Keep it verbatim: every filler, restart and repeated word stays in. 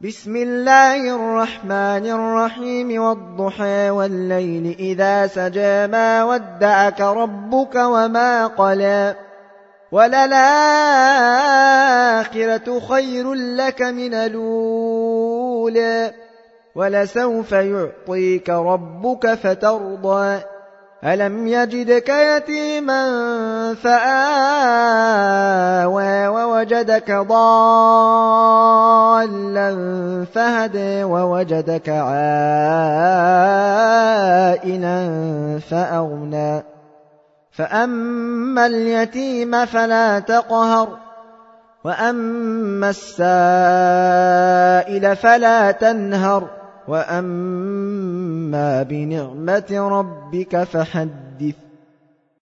بسم الله الرحمن الرحيم والضحى والليل إذا سجى ما ودعك ربك وما قلى وللآخرة خير لك من الأولى ولسوف يعطيك ربك فترضى ألم يجدك يتيما فآوى ووجدك ضالا فهدى ووجدك عائلا فأغنى فأما اليتيم فلا تقهر وأما السائل فلا تنهر وأما بنعمة ربك فحدث